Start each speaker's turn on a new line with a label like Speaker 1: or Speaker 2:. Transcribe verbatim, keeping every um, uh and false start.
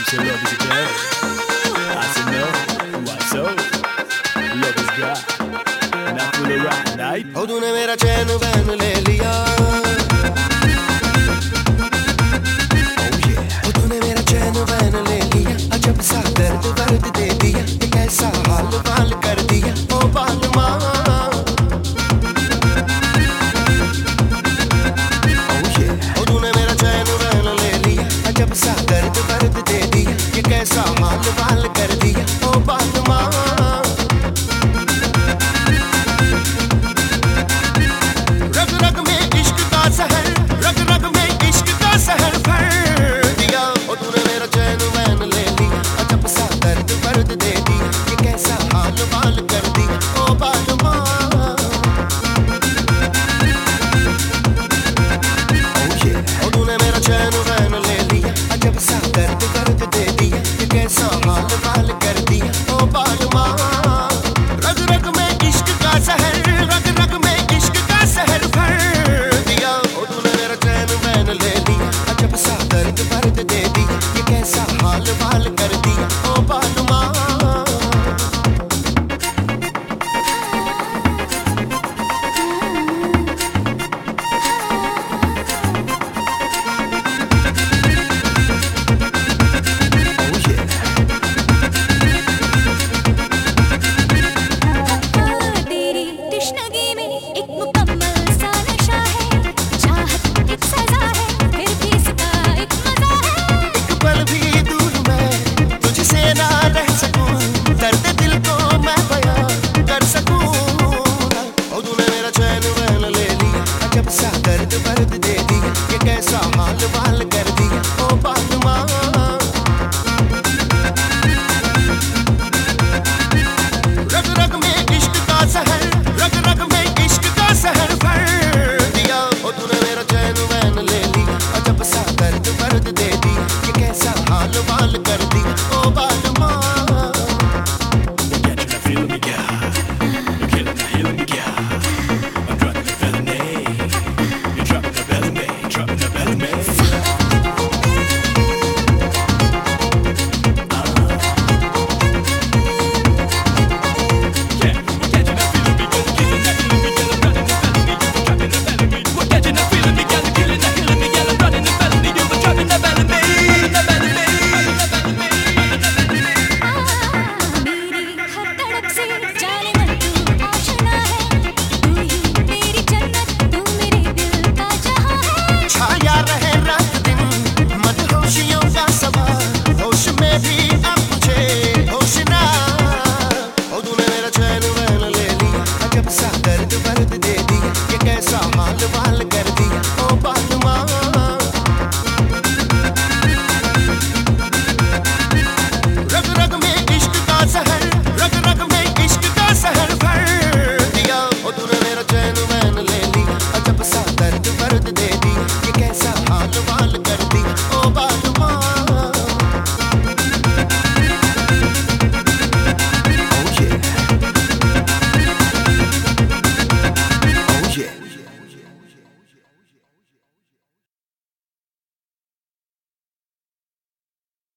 Speaker 1: So love is God. I said no, why so? Love is God. Now full of rock night.
Speaker 2: ओ तूने मेरा चैन van ले लिया, ओ तूने मेरा चैन वैन ले लिया, अजब सा दर्द वर्द दे दिया, एक ऐसा हाल